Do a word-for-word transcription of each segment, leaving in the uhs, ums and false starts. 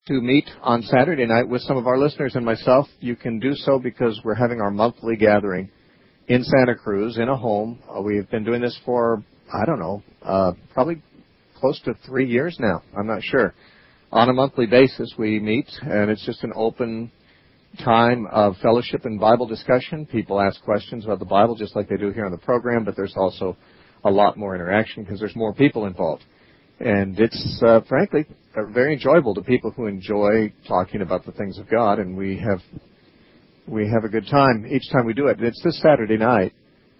to meet on Saturday night with some of our listeners and myself, you can do so because we're having our monthly gathering in Santa Cruz in a home. Uh, we've been doing this for, I don't know, uh, probably close to three years now. I'm not sure. On a monthly basis, we meet, and it's just an open time of fellowship and Bible discussion. People ask questions about the Bible just like they do here on the program, but there's also a lot more interaction because there's more people involved. And it's, uh, frankly, uh, very enjoyable to people who enjoy talking about the things of God, and we have we have a good time each time we do it. It's this Saturday night,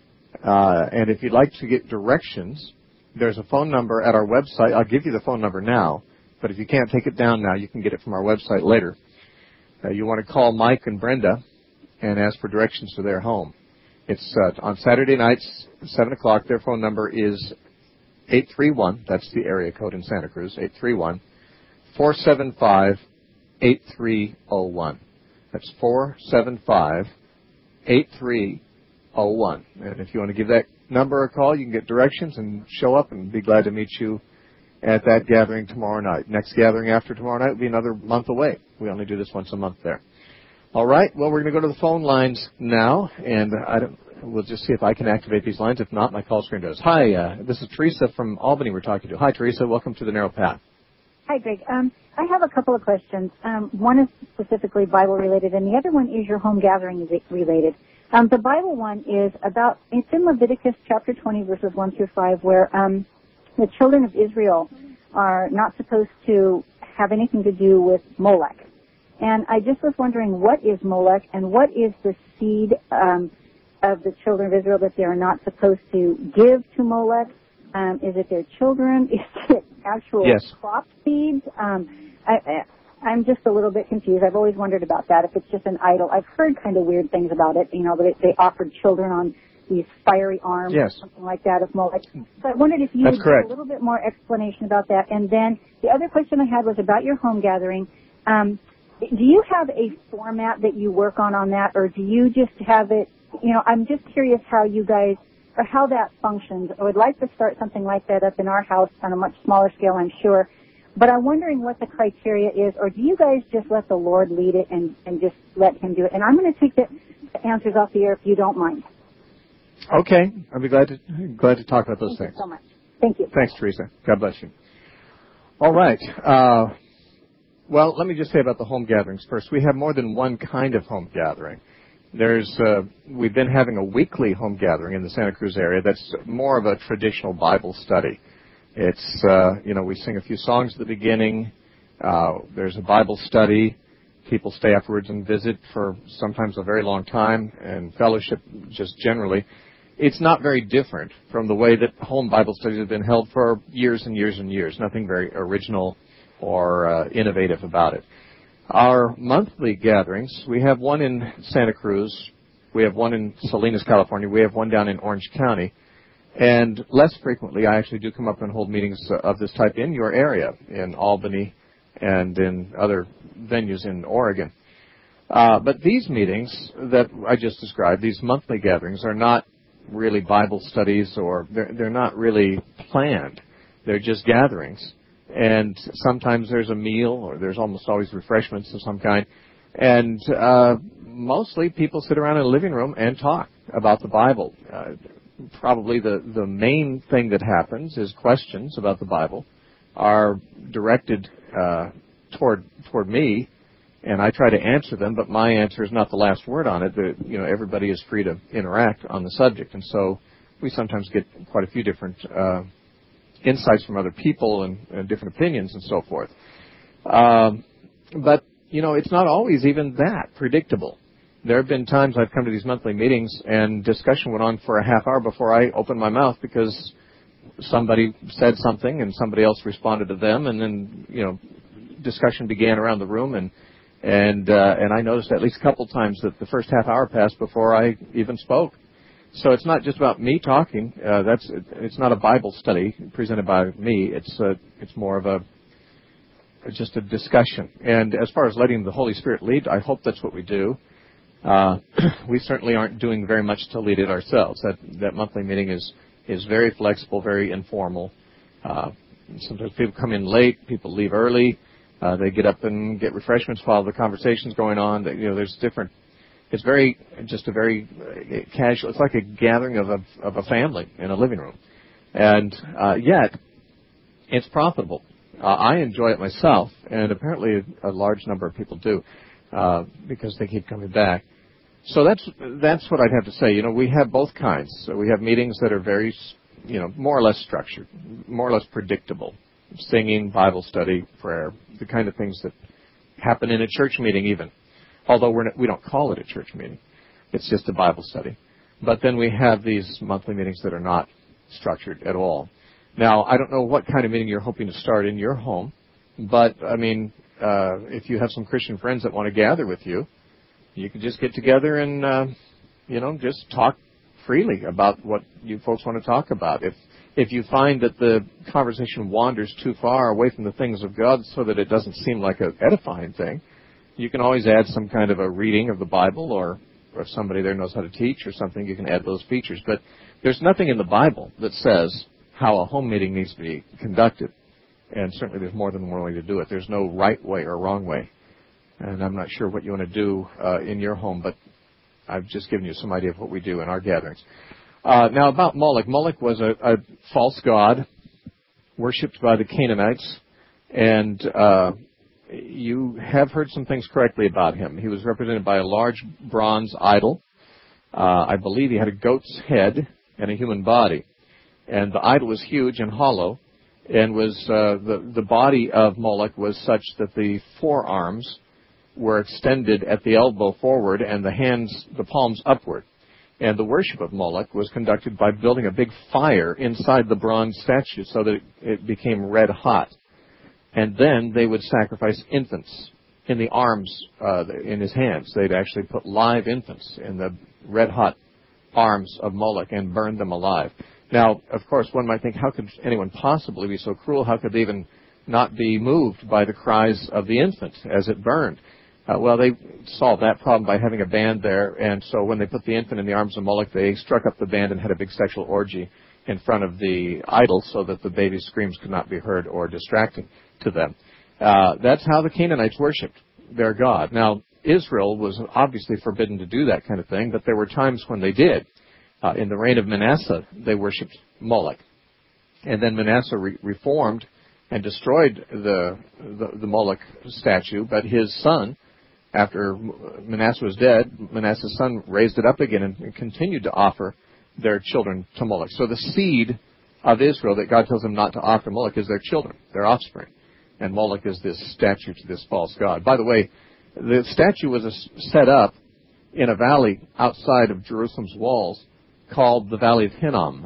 uh, and if you'd like to get directions, there's a phone number at our website. I'll give you the phone number now, but if you can't take it down now, you can get it from our website later. Uh, you want to call Mike and Brenda and ask for directions to their home. It's uh, on Saturday nights, seven o'clock. Their phone number is eight three one, that's the area code in Santa Cruz, eight three one, four seven five, eight three zero one. That's four seven five, eight three zero one. And if you want to give that number a call, you can get directions and show up, and be glad to meet you at that gathering tomorrow night. Next gathering after tomorrow night will be another month away. We only do this once a month there. All right, well, we're going to go to the phone lines now, and I don't, we'll just see if I can activate these lines. If not, my call screen does. Hi, uh, this is Teresa from Albany we're talking to. Hi, Teresa. Welcome to the Narrow Path. Hi, Greg. Um, I have a couple of questions. Um, one is specifically Bible-related, and the other one is your home gathering-related. Um, the Bible one is about, it's in Leviticus chapter twenty, verses one through five, where um, the children of Israel are not supposed to have anything to do with Molech. And I just was wondering, what is Molech, and what is the seed um, of the children of Israel that they are not supposed to give to Molech? Um, is it their children? Is it actual yes. crop seeds? Um, I, I, I'm just a little bit confused. I've always wondered about that, if it's just an idol. I've heard kind of weird things about it, you know, that they offered children on these fiery arms yes. or something like that of Molech. So I wondered if you That's would correct. give a little bit more explanation about that. And then the other question I had was about your home gathering. Um, do you have a format that you work on on that, or do you just have it, you know, I'm just curious how you guys, or how that functions. I would like to start something like that up in our house on a much smaller scale, I'm sure. But I'm wondering what the criteria is, or do you guys just let the Lord lead it and, and just let Him do it? And I'm going to take the answers off the air if you don't mind. Okay. I'll be glad to glad to talk about those Thank things. Thank you so much. Thank you. Thanks, Teresa. God bless you. All right. Uh, well, let me just say about the home gatherings first. We have more than one kind of home gathering. There's, uh, we've been having a weekly home gathering in the Santa Cruz area that's more of a traditional Bible study. It's, uh, you know, we sing a few songs at the beginning. Uh, there's a Bible study. People stay afterwards and visit for sometimes a very long time, and fellowship just generally. It's not very different from the way that home Bible studies have been held for years and years and years. Nothing very original or uh, innovative about it. Our monthly gatherings, we have one in Santa Cruz, we have one in Salinas, California, we have one down in Orange County, and less frequently I actually do come up and hold meetings of this type in your area, in Albany and in other venues in Oregon. Uh, but these meetings that I just described, these monthly gatherings, are not really Bible studies, or they're, they're not really planned. They're just gatherings. And sometimes there's a meal, or there's almost always refreshments of some kind. And uh, mostly people sit around in a living room and talk about the Bible. Uh, probably the, the main thing that happens is questions about the Bible are directed uh, toward toward me, and I try to answer them, but my answer is not the last word on it. The, you know, everybody is free to interact on the subject, and so we sometimes get quite a few different uh insights from other people and, and different opinions and so forth. Um, but, you know, it's not always even that predictable. There have been times I've come to these monthly meetings and discussion went on for a half hour before I opened my mouth because somebody said something and somebody else responded to them, and then, you know, discussion began around the room, and and uh, and I noticed at least a couple times that the first half hour passed before I even spoke. So it's not just about me talking. Uh, that's it's not a Bible study presented by me. It's a, it's more of a just a discussion. And as far as letting the Holy Spirit lead, I hope that's what we do. Uh, we certainly aren't doing very much to lead it ourselves. That that monthly meeting is is very flexible, very informal. Uh, sometimes people come in late, people leave early. Uh, they get up and get refreshments while the conversation's going on. You know, there's different. It's very, just a very casual. It's like a gathering of a of a family in a living room, and uh, yet it's profitable. Uh, I enjoy it myself, and apparently a, a large number of people do, uh, because they keep coming back. So that's that's what I'd have to say. You know, we have both kinds. So we have meetings that are very, you know, more or less structured, more or less predictable. Singing, Bible study, prayer, the kind of things that happen in a church meeting even. Although we're not, we don't call it a church meeting. It's just a Bible study. But then we have these monthly meetings that are not structured at all. Now, I don't know what kind of meeting you're hoping to start in your home, but, I mean, uh, if you have some Christian friends that want to gather with you, you can just get together and, uh, you know, just talk freely about what you folks want to talk about. If If you find that the conversation wanders too far away from the things of God so that it doesn't seem like an edifying thing, you can always add some kind of a reading of the Bible, or, or if somebody there knows how to teach or something, you can add those features. But there's nothing in the Bible that says how a home meeting needs to be conducted. And certainly there's more than one way to do it. There's no right way or wrong way. And I'm not sure what you want to do uh, in your home, but I've just given you some idea of what we do in our gatherings. Uh, now, about Moloch. Moloch was a, a false god worshipped by the Canaanites, and uh, you have heard some things correctly about him. He was represented by a large bronze idol. Uh, I believe he had a goat's head and a human body, and the idol was huge and hollow, and was uh, the the body of Moloch was such that the forearms were extended at the elbow forward, and the hands, the palms upward. And the worship of Moloch was conducted by building a big fire inside the bronze statue so that it, it became red hot. And then they would sacrifice infants in the arms, uh, in his hands. They'd actually put live infants in the red hot arms of Moloch and burn them alive. Now, of course, one might think, how could anyone possibly be so cruel? How could they even not be moved by the cries of the infant as it burned? Uh, well, they solved that problem by having a band there, and so when they put the infant in the arms of Moloch, they struck up the band and had a big sexual orgy in front of the idol so that the baby's screams could not be heard or distracting to them. Uh, that's how the Canaanites worshipped their god. Now, Israel was obviously forbidden to do that kind of thing, but there were times when they did. Uh, in the reign of Manasseh, they worshipped Moloch. And then Manasseh re- reformed and destroyed the, the, the Moloch statue, but his son, after Manasseh was dead, Manasseh's son raised it up again and continued to offer their children to Moloch. So the seed of Israel that God tells them not to offer Moloch is their children, their offspring. And Moloch is this statue to this false god. By the way, the statue was set up in a valley outside of Jerusalem's walls called the Valley of Hinnom.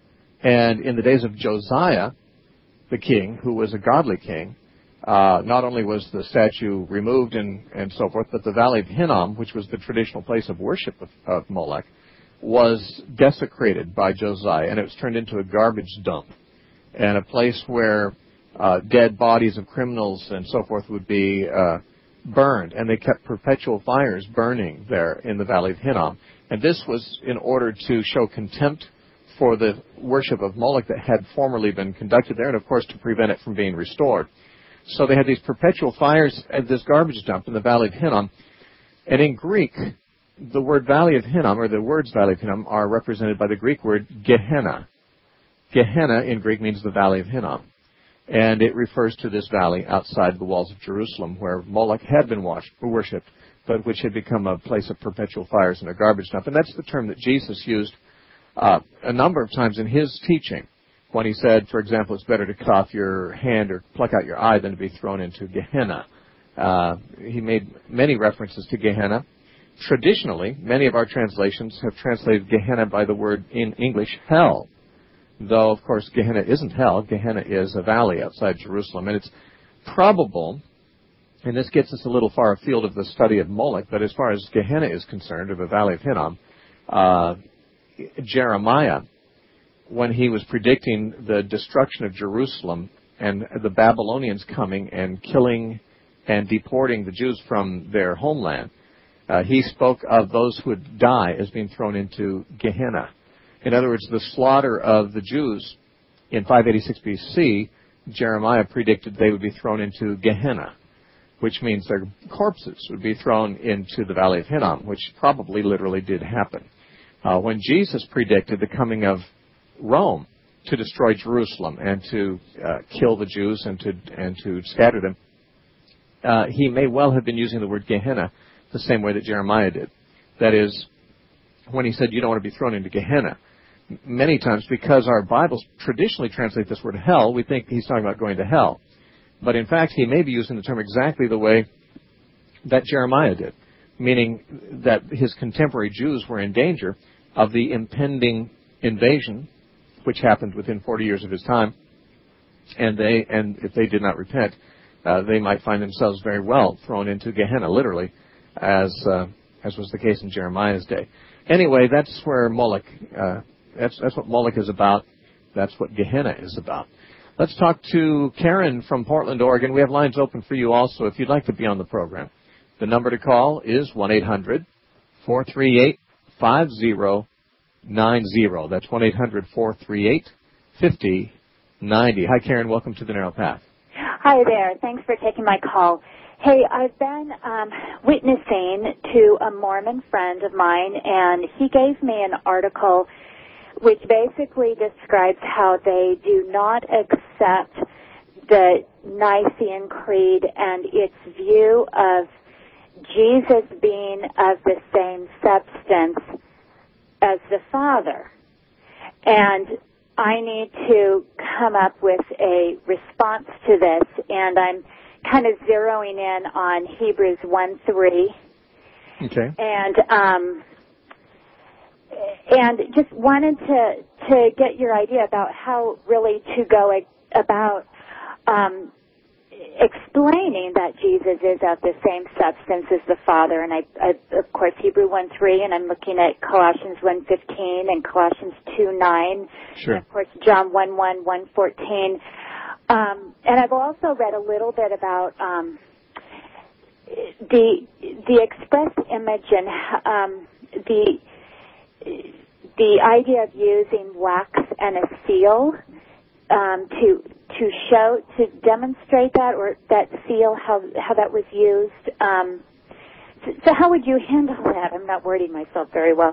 And in the days of Josiah, the king, who was a godly king, Uh, not only was the statue removed and, and so forth, but the Valley of Hinnom, which was the traditional place of worship of, of Moloch, was desecrated by Josiah, and it was turned into a garbage dump and a place where uh, dead bodies of criminals and so forth would be uh, burned, and they kept perpetual fires burning there in the Valley of Hinnom. And this was in order to show contempt for the worship of Moloch that had formerly been conducted there, and of course to prevent it from being restored. So they had these perpetual fires at this garbage dump in the Valley of Hinnom. And in Greek, the word Valley of Hinnom, or the words Valley of Hinnom, are represented by the Greek word Gehenna. Gehenna in Greek means the Valley of Hinnom. And it refers to this valley outside the walls of Jerusalem where Moloch had been worshipped, but which had become a place of perpetual fires and a garbage dump. And that's the term that Jesus used uh, a number of times in his teaching, when he said, for example, it's better to cut off your hand or pluck out your eye than to be thrown into Gehenna. Uh, he made many references to Gehenna. Traditionally, many of our translations have translated Gehenna by the word in English, hell. Though, of course, Gehenna isn't hell. Gehenna is a valley outside Jerusalem. And it's probable, and this gets us a little far afield of the study of Moloch, but as far as Gehenna is concerned, or the Valley of Hinnom, uh, Jeremiah, when he was predicting the destruction of Jerusalem and the Babylonians coming and killing and deporting the Jews from their homeland, uh, he spoke of those who would die as being thrown into Gehenna. In other words, the slaughter of the Jews in five eighty-six B C, Jeremiah predicted they would be thrown into Gehenna, which means their corpses would be thrown into the Valley of Hinnom, which probably literally did happen. Uh, when Jesus predicted the coming of Rome to destroy Jerusalem and to uh, kill the Jews and to and to scatter them, uh, he may well have been using the word Gehenna the same way that Jeremiah did. That is, when he said you don't want to be thrown into Gehenna. Many times, because our Bibles traditionally translate this word hell, we think he's talking about going to hell. But in fact, he may be using the term exactly the way that Jeremiah did, meaning that his contemporary Jews were in danger of the impending invasion, which happened within forty years of his time, and they and if they did not repent, uh, they might find themselves very well thrown into Gehenna, literally, as uh, as was the case in Jeremiah's day. Anyway, that's where Moloch, uh, that's that's what Moloch is about. That's what Gehenna is about. Let's talk to Karen from Portland, Oregon. We have lines open for you also if you'd like to be on the program. The number to call is one eight hundred four three eight five zero nine zero. That's one eight hundred four three eight five zero nine zero. Hi, Karen. Welcome to the Narrow Path. Hi there. Thanks for taking my call. Hey, I've been um, witnessing to a Mormon friend of mine, and he gave me an article which basically describes how they do not accept the Nicene Creed and its view of Jesus being of the same substance as the Father. And I need to come up with a response to this, and I'm kind of zeroing in on Hebrews one three. Okay. And um, and just wanted to to get your idea about how really to go about um, explaining that Jesus is of the same substance as the Father. And I, I of course, Hebrew one three, and I'm looking at Colossians one fifteen and Colossians two nine, sure. and of course John one one, one fourteen. Um, and I've also read a little bit about um, the the express image and um, the the idea of using wax and a seal um, to to show to demonstrate that, or that seal, how how that was used. Um, so, so how would you handle that? I'm not wording myself very well.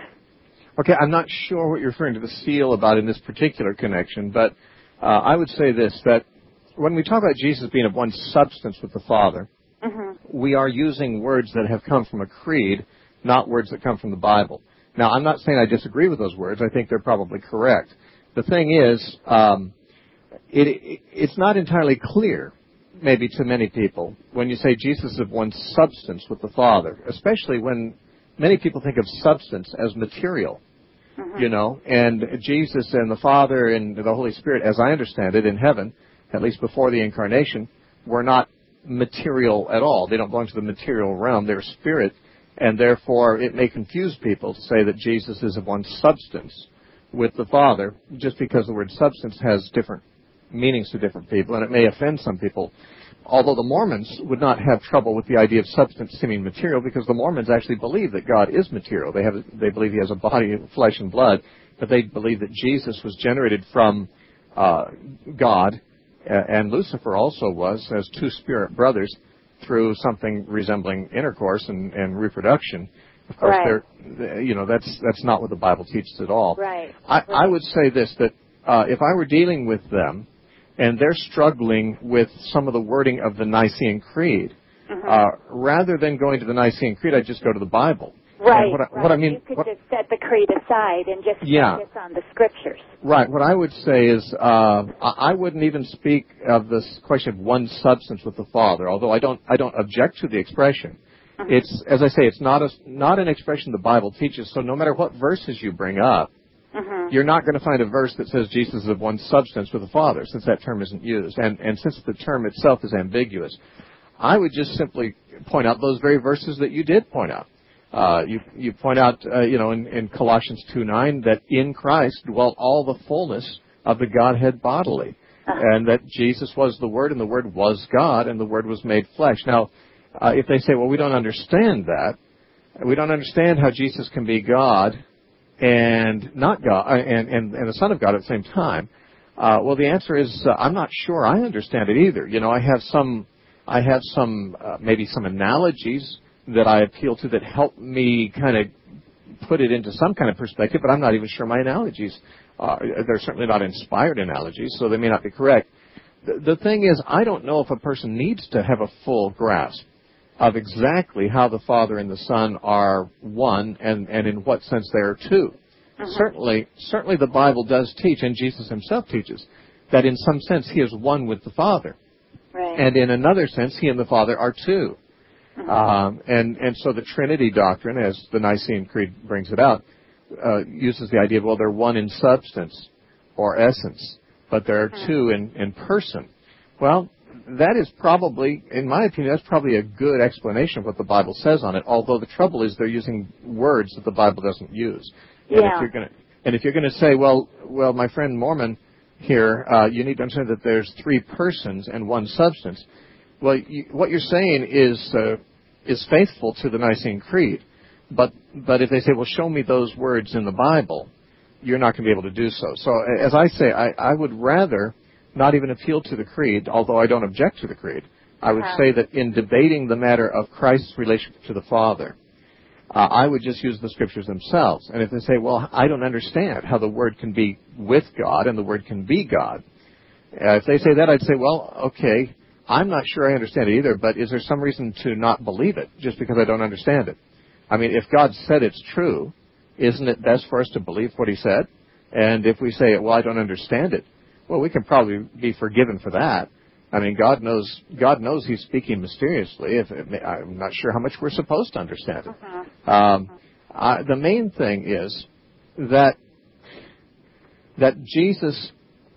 Okay, I'm not sure what you're referring to the seal about in this particular connection, but Uh, I would say this, that when we talk about Jesus being of one substance with the Father, mm-hmm. we are using words that have come from a creed, not words that come from the Bible. Now, I'm not saying I disagree with those words. I think they're probably correct. The thing is, um, it, it, it's not entirely clear, maybe to many people, when you say Jesus is of one substance with the Father, especially when many people think of substance as material. You know, and Jesus and the Father and the Holy Spirit, as I understand it, in heaven, at least before the incarnation, were not material at all. They don't belong to the material realm. They're spirit, and therefore it may confuse people to say that Jesus is of one substance with the Father, just because the word substance has different meanings to different people, and it may offend some people. Although the Mormons would not have trouble with the idea of substance seeming material, because the Mormons actually believe that God is material. They have, they believe He has a body of flesh and blood, but they believe that Jesus was generated from uh, God, uh, and Lucifer also was, as two spirit brothers, through something resembling intercourse and, and reproduction. Of course, right. they're, you know, that's that's not what the Bible teaches at all. Right. I, I would say this, that uh, if I were dealing with them, and they're struggling with some of the wording of the Nicene Creed, mm-hmm. uh, rather than going to the Nicene Creed, I'd just go to the Bible. Right, what I, right. What I mean, you could what, just set the creed aside and just yeah. focus on the Scriptures. Right. What I would say is uh, I wouldn't even speak of this question of one substance with the Father, although I don't I don't object to the expression. Mm-hmm. It's, as I say, it's not a, not an expression the Bible teaches, so no matter what verses you bring up, Mm-hmm. you're not going to find a verse that says Jesus is of one substance with the Father, since that term isn't used. And, and since the term itself is ambiguous, I would just simply point out those very verses that you did point out. Uh, you, you point out, uh, you know, in, in Colossians two nine, that in Christ dwelt all the fullness of the Godhead bodily. Uh-huh. And that Jesus was the Word, and the Word was God, and the Word was made flesh. Now, uh, if they say, well, we don't understand that, we don't understand how Jesus can be God and not God, and, and, and the Son of God at the same time. Uh, well, the answer is uh, I'm not sure I understand it either. You know, I have some I have some, uh, maybe some analogies that I appeal to that help me kind of put it into some kind of perspective, but I'm not even sure my analogies are. They're certainly not inspired analogies, so they may not be correct. The, the thing is, I don't know if a person needs to have a full grasp of exactly how the Father and the Son are one and, and in what sense they are two. Uh-huh. Certainly, certainly the Bible does teach, and Jesus himself teaches, that in some sense he is one with the Father. Right. And in another sense, he and the Father are two. Uh-huh. Um, and, and so the Trinity doctrine, as the Nicene Creed brings it out, uh, uses the idea of, well, they're one in substance or essence, but there are uh-huh. two in, in person. Well, that is probably, in my opinion, that's probably a good explanation of what the Bible says on it, although the trouble is they're using words that the Bible doesn't use. And yeah. if you're going to, and if you're going to say, well, well, my friend Mormon here, uh, you need to understand that there's three persons and one substance. Well, you, what you're saying is uh, is faithful to the Nicene Creed, but but if they say, well, show me those words in the Bible, you're not going to be able to do so. So, as I say, I, I would rather not even appeal to the Creed, although I don't object to the Creed. I would uh-huh. say that in debating the matter of Christ's relationship to the Father, uh, I would just use the Scriptures themselves. And if they say, well, I don't understand how the Word can be with God and the Word can be God, uh, if they say that, I'd say, well, okay, I'm not sure I understand it either, but is there some reason to not believe it just because I don't understand it? I mean, if God said it's true, isn't it best for us to believe what he said? And if we say, well, I don't understand it, well, we can probably be forgiven for that. I mean, God knows God knows he's speaking mysteriously. If it may, I'm not sure how much we're supposed to understand it. Uh-huh. Um, uh, the main thing is that that Jesus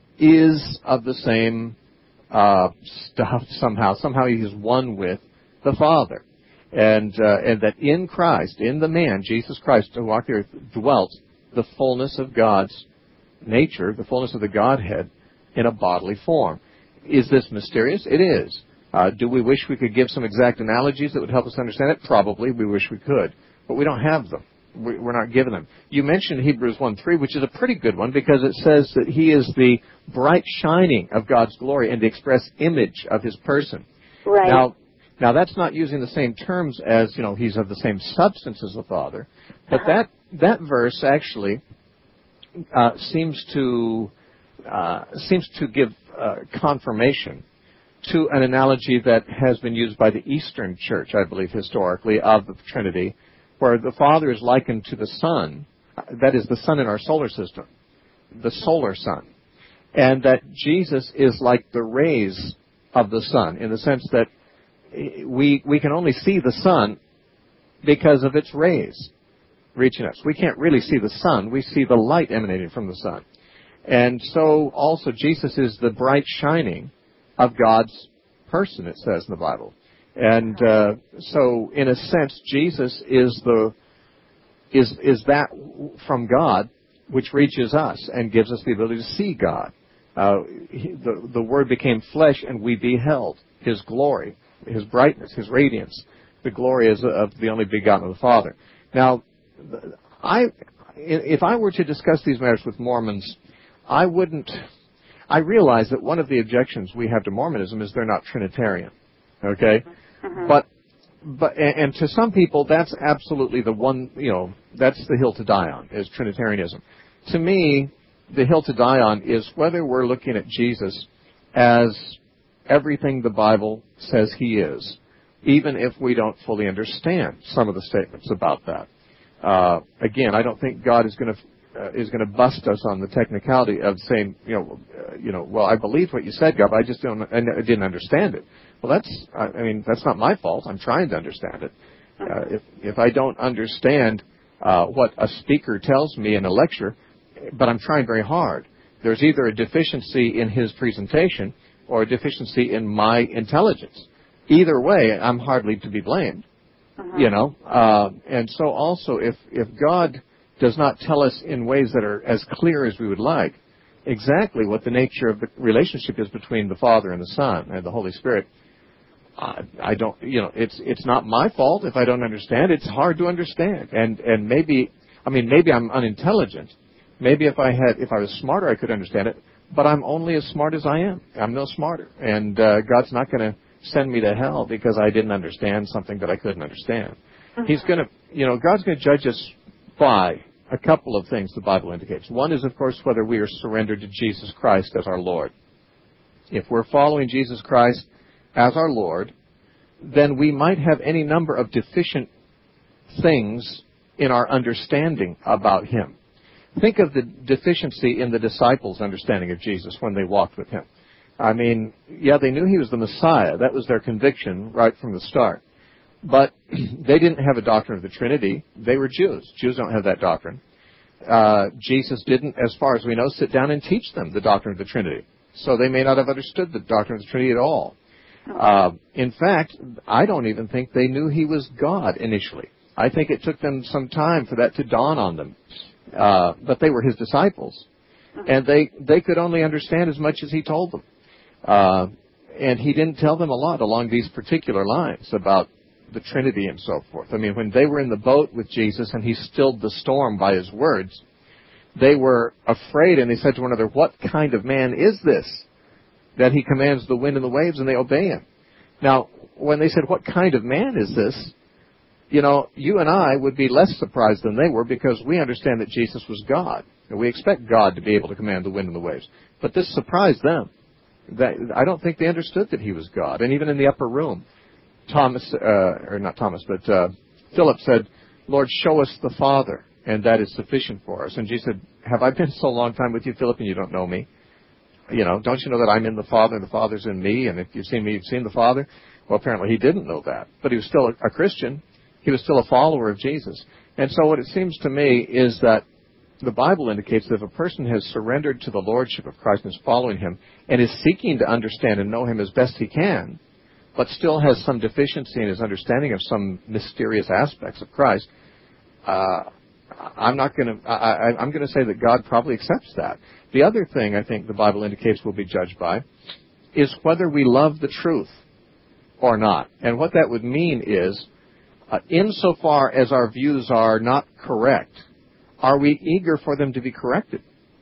is of the same uh, stuff somehow. Somehow he is one with the Father. And, uh, and that in Christ, in the man, Jesus Christ, who walked the earth, dwelt the fullness of God's nature, the fullness of the Godhead, in a bodily form. Is this mysterious? It is. Uh, do we wish we could give some exact analogies that would help us understand it? Probably. We wish we could. But we don't have them. We, we're not given them. You mentioned Hebrews one three, which is a pretty good one because it says that he is the bright shining of God's glory and the express image of his person. Right. Now, now that's not using the same terms as, you know, he's of the same substance as the Father. But uh-huh. that, that verse actually uh, seems to... Uh, seems to give uh, confirmation to an analogy that has been used by the Eastern Church, I believe, historically, of the Trinity, where the Father is likened to the Sun, that is the sun in our solar system, the solar sun, and that Jesus is like the rays of the sun, in the sense that we we can only see the sun because of its rays reaching us. We can't really see the sun. We see the light emanating from the sun. And so also Jesus is the bright shining of God's person, it says in the Bible. And uh, so in a sense, Jesus is the is is that from God which reaches us and gives us the ability to see God. Uh, he, the, the Word became flesh and we beheld his glory, his brightness, his radiance. The glory is of the only begotten of the Father. Now, I if I were to discuss these matters with Mormons, I wouldn't, I realize that one of the objections we have to Mormonism is they're not Trinitarian, okay? Uh-huh. But, but, and, and to some people, that's absolutely the one, you know, that's the hill to die on, is Trinitarianism. To me, the hill to die on is whether we're looking at Jesus as everything the Bible says he is, even if we don't fully understand some of the statements about that. Uh, again, I don't think God is going to Uh, is going to bust us on the technicality of saying, you know, uh, you know, well, I believe what you said, God, but I just don't, I didn't understand it. Well, that's, I mean, that's not my fault. I'm trying to understand it. Uh, if if I don't understand uh, what a speaker tells me in a lecture, but I'm trying very hard, there's either a deficiency in his presentation or a deficiency in my intelligence. Either way, I'm hardly to be blamed. Uh-huh. You know, uh, and so also if if God does not tell us in ways that are as clear as we would like exactly what the nature of the relationship is between the Father and the Son and the Holy Spirit, I, I don't, you know, it's it's not my fault if I don't understand. It's hard to understand, and and maybe, I mean, maybe I'm unintelligent. Maybe if I had, if I was smarter, I could understand it. But I'm only as smart as I am. I'm no smarter, and uh, God's not going to send me to hell because I didn't understand something that I couldn't understand. Mm-hmm. He's going to, you know, God's going to judge us by a couple of things the Bible indicates. One is, of course, whether we are surrendered to Jesus Christ as our Lord. If we're following Jesus Christ as our Lord, then we might have any number of deficient things in our understanding about Him. Think of the deficiency in the disciples' understanding of Jesus when they walked with Him. I mean, yeah, they knew He was the Messiah. That was their conviction right from the start. But they didn't have a doctrine of the Trinity. They were Jews. Jews don't have that doctrine. Uh, Jesus didn't, as far as we know, sit down and teach them the doctrine of the Trinity. So they may not have understood the doctrine of the Trinity at all. Uh, in fact, I don't even think they knew He was God initially. I think it took them some time for that to dawn on them. Uh, but they were His disciples. And they, they could only understand as much as He told them. Uh, and He didn't tell them a lot along these particular lines about the Trinity and so forth. I mean, when they were in the boat with Jesus and He stilled the storm by His words, they were afraid and they said to one another, what kind of man is this that He commands the wind and the waves and they obey Him? Now, when they said, what kind of man is this? You know, you and I would be less surprised than they were because we understand that Jesus was God. And we expect God to be able to command the wind and the waves. But this surprised them. That, I don't think they understood that He was God. And even in the upper room, Thomas, uh, or not Thomas, but uh, Philip said, Lord, show us the Father, and that is sufficient for us. And Jesus said, have I been so long time with you, Philip, and you don't know me? You know, don't you know that I'm in the Father, and the Father's in me, and if you've seen me, you've seen the Father? Well, apparently he didn't know that, but he was still a, a Christian. He was still a follower of Jesus. And so what it seems to me is that the Bible indicates that if a person has surrendered to the Lordship of Christ and is following Him and is seeking to understand and know Him as best he can, but still has some deficiency in his understanding of some mysterious aspects of Christ, uh, I'm not going to. I'm going to say that God probably accepts that. The other thing I think the Bible indicates we'll be judged by is whether we love the truth or not. And what that would mean is, uh, insofar as our views are not correct, are we eager for them to be corrected?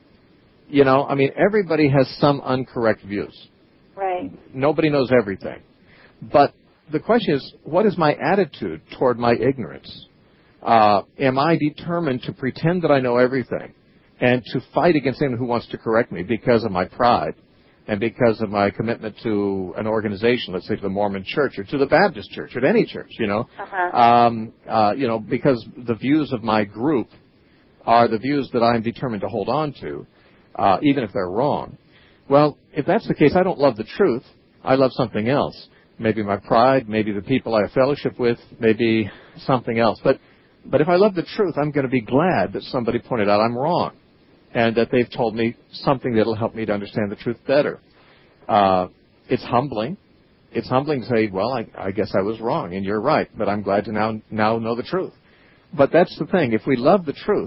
You know, I mean, everybody has some incorrect views. Right. Nobody knows everything. But the question is, what is my attitude toward my ignorance? Uh, am I determined to pretend that I know everything and to fight against anyone who wants to correct me because of my pride and because of my commitment to an organization, let's say to the Mormon Church or to the Baptist Church or to any church, you know, uh-huh. um, uh, you know, because the views of my group are the views that I'm determined to hold on to, uh, even if they're wrong. Well, if that's the case, I don't love the truth. I love something else. Maybe my pride, maybe the people I have fellowship with, maybe something else. But but if I love the truth, I'm going to be glad that somebody pointed out I'm wrong and that they've told me something that will help me to understand the truth better. Uh, it's humbling. It's humbling to say, well, I, I guess I was wrong and you're right, but I'm glad to now now know the truth. But that's the thing. If we love the truth,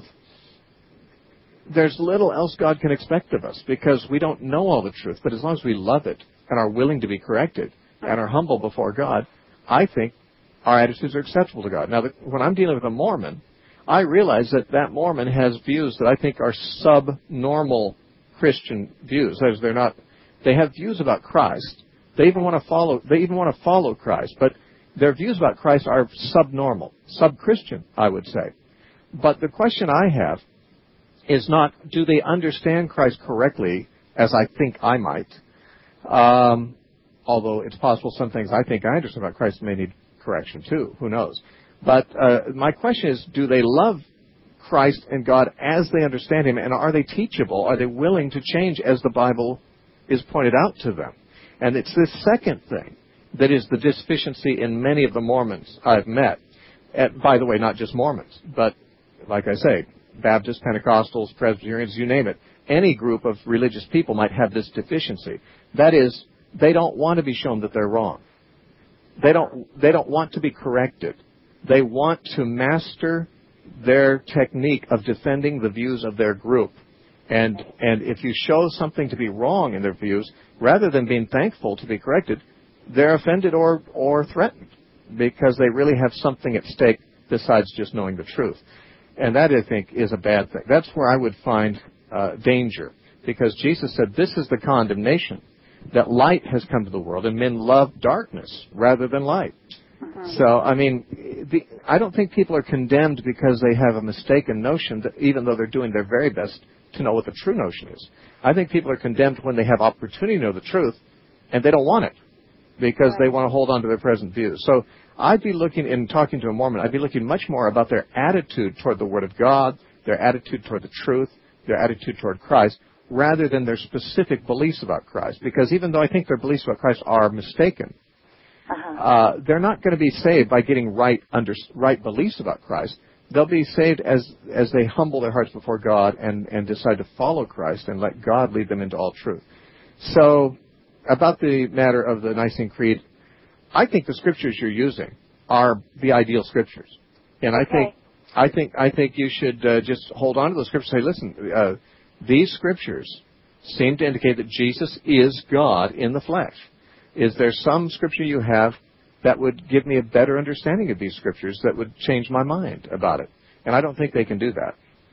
there's little else God can expect of us because we don't know all the truth. But as long as we love it and are willing to be corrected and are humble before God, I think our attitudes are acceptable to God. Now, the, when I'm dealing with a Mormon, I realize that that Mormon has views that I think are subnormal Christian views. That is, they're not. They have views about Christ. They even want to follow. They even want to follow Christ, but their views about Christ are subnormal, sub-Christian, I would say. But the question I have is not, do they understand Christ correctly, as I think I might? Um, although it's possible some things I think I understand about Christ may need correction too. Who knows? But uh, my question is, do they love Christ and God as they understand Him, and are they teachable? Are they willing to change as the Bible is pointed out to them? And it's this second thing that is the deficiency in many of the Mormons I've met. And, by the way, not just Mormons, but, like I say, Baptists, Pentecostals, Presbyterians, you name it. Any group of religious people might have this deficiency. That is, they don't want to be shown that they're wrong. They don't, they don't want to be corrected. They want to master their technique of defending the views of their group. And, and if you show something to be wrong in their views, rather than being thankful to be corrected, they're offended or, or threatened because they really have something at stake besides just knowing the truth. And that, I think, is a bad thing. That's where I would find uh, danger, because Jesus said, this is the condemnation, that light has come to the world, and men love darkness rather than light. Uh-huh. So, I mean, the, I don't think people are condemned because they have a mistaken notion, that even though they're doing their very best to know what the true notion is. I think people are condemned when they have opportunity to know the truth, and they don't want it because right. they want to hold on to their present views. So I'd be looking, in talking to a Mormon, I'd be looking much more about their attitude toward the Word of God, their attitude toward the truth, their attitude toward Christ, rather than their specific beliefs about Christ. Because even though I think their beliefs about Christ are mistaken, uh-huh. uh, they're not going to be saved by getting right under, right beliefs about Christ. They'll be saved as as they humble their hearts before God and, and decide to follow Christ and let God lead them into all truth. So, about the matter of the Nicene Creed, I think the scriptures you're using are the ideal scriptures, and I okay. think I think I think you should uh, just hold on to those scriptures and say, listen, uh, these scriptures seem to indicate that Jesus is God in the flesh. Is there some scripture you have that would give me a better understanding of these scriptures that would change my mind about it? And I don't think they can do that.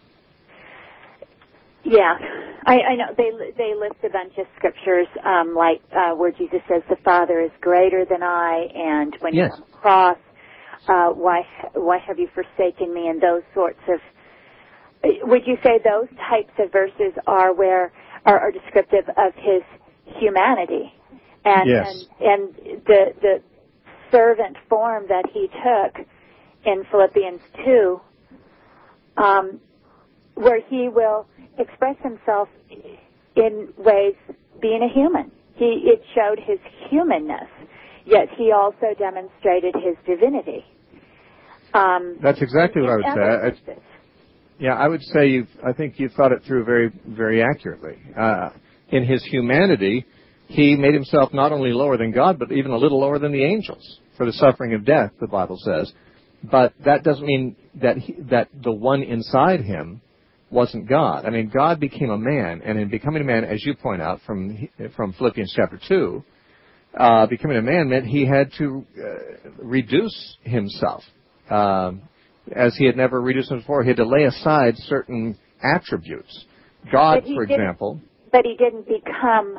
Yeah, I, I know they they list a bunch of scriptures, um, like uh, where Jesus says the Father is greater than I, and when yes. you're on the cross, uh, why why have you forsaken me, and those sorts of. Would you say those types of verses are where are, are descriptive of his humanity, and yes. and, and the the servant form that he took in Philippians two, um, where he will express himself in ways being a human. He it showed his humanness, yet he also demonstrated his divinity. Um, That's exactly what I would say. I, yeah, I would say you've, I think you thought it through very, very accurately. Uh, in his humanity, he made himself not only lower than God, but even a little lower than the angels for the suffering of death, the Bible says. But that doesn't mean that he, that the one inside him wasn't God. I mean, God became a man, and in becoming a man, as you point out from from Philippians chapter two, uh, becoming a man meant he had to uh, reduce himself. Um, as he had never reduced himself before, he had to lay aside certain attributes. God, for example. But he didn't become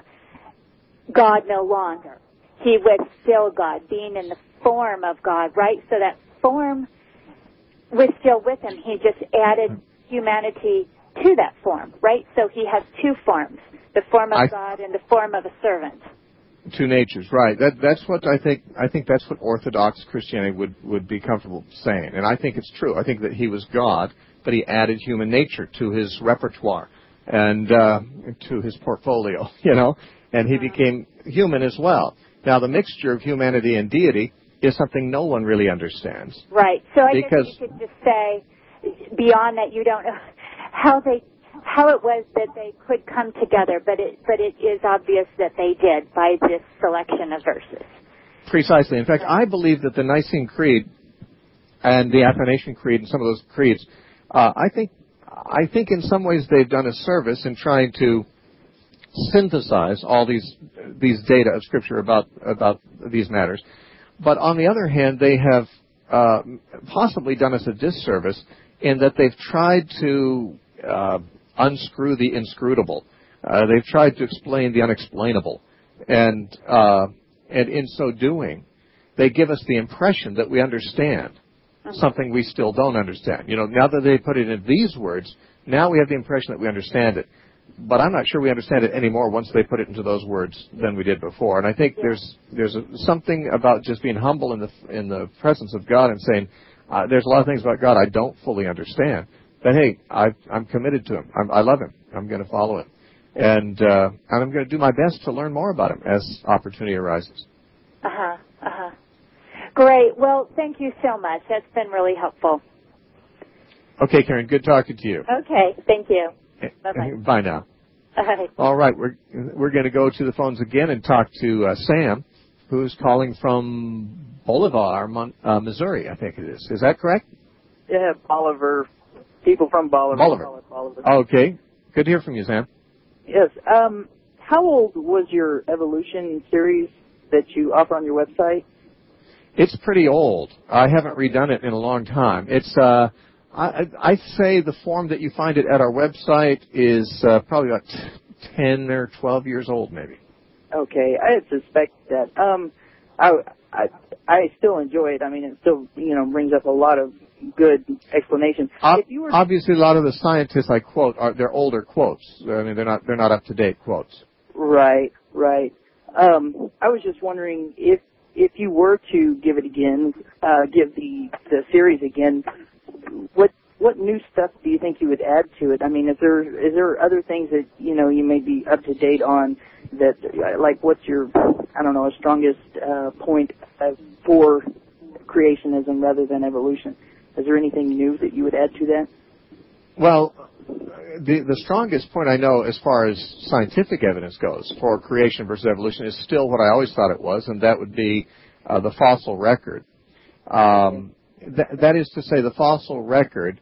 God no longer. He was still God, being in the form of God, right? So that form was still with him. He just added humanity to that form, right? So he has two forms, the form of I, God and the form of a servant. Two natures, right. That, that's what I think, I think that's what Orthodox Christianity would, would be comfortable saying. And I think it's true. I think that he was God, but he added human nature to his repertoire and uh, to his portfolio, you know, and he became human as well. Now, the mixture of humanity and deity is something no one really understands. Right. So I because, guess you could just say, beyond that, you don't know how they, how it was that they could come together, but it, but it is obvious that they did by this selection of verses. Precisely. In fact, I believe that the Nicene Creed and the Athanasian Creed and some of those creeds, uh, I think, I think in some ways they've done a service in trying to synthesize all these these data of Scripture about about these matters. But on the other hand, they have uh, possibly done us a disservice in that they've tried to uh, unscrew the inscrutable. Uh, they've tried to explain the unexplainable. And, uh, and in so doing, they give us the impression that we understand something we still don't understand. You know, now that they put it in these words, now we have the impression that we understand it. But I'm not sure we understand it anymore once they put it into those words than we did before. And I think yeah. there's there's a, something about just being humble in the in the presence of God and saying, uh, there's a lot of things about God I don't fully understand. But hey, I, I'm committed to Him. I'm, I love Him. I'm going to follow Him, and uh, and I'm going to do my best to learn more about Him as opportunity arises. Uh huh. Uh huh. Great. Well, thank you so much. That's been really helpful. Okay, Karen. Good talking to you. Okay. Thank you. Bye-bye. Bye now. All right. All right, we're we're going to go to the phones again and talk to uh, Sam, who's calling from Bolivar, Mon- uh, Missouri, I think it is. Is that correct? Yeah, Bolivar. People from Bolivar. Bolivar. Bolivar. Okay. Good to hear from you, Sam. Yes. Um, how old was your evolution series that you offer on your website? It's pretty old. I haven't redone it in a long time. It's uh. I, I say the form that you find it at our website is uh, probably about ten or twelve years old, maybe. Okay, I had suspected that. Um, I, I, I still enjoy it. I mean, it still, you know, brings up a lot of good explanations. Uh, if you were obviously, a lot of the scientists I quote are they're older quotes. I mean, they're not they're not up to date quotes. Right, right. Um, I was just wondering if if you were to give it again, uh, give the the series again, what what new stuff do you think you would add to it? I mean, is there is there other things that you know you may be up to date on? That like what's your I don't know strongest uh, point of, for creationism rather than evolution? Is there anything new that you would add to that? Well, the the strongest point I know as far as scientific evidence goes for creation versus evolution is still what I always thought it was, and that would be uh, the fossil record. Um, th- that is to say, the fossil record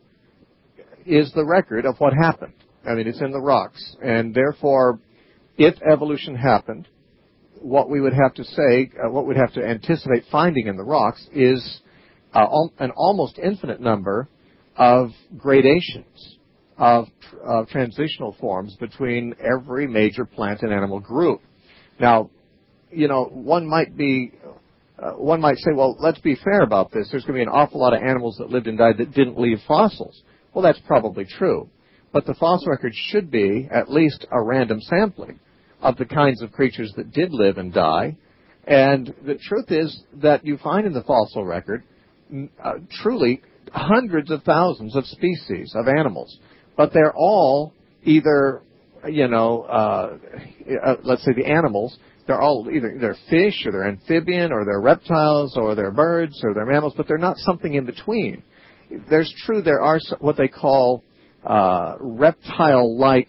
is the record of what happened. I mean, it's in the rocks, and therefore, if evolution happened, what we would have to say, uh, what we'd have to anticipate finding in the rocks is uh, al- an almost infinite number of gradations, of, of transitional forms between every major plant and animal group. Now, you know, one might be, uh, one might say, well, let's be fair about this. There's going to be an awful lot of animals that lived and died that didn't leave fossils. Well, that's probably true. But the fossil record should be at least a random sampling of the kinds of creatures that did live and die. And the truth is that you find in the fossil record uh, truly hundreds of thousands of species of animals. But they're all either, you know, uh, uh, let's say the animals, they're all either they're fish or they're amphibian or they're reptiles or they're birds or they're mammals, but they're not something in between. There's true there are what they call uh, reptile-like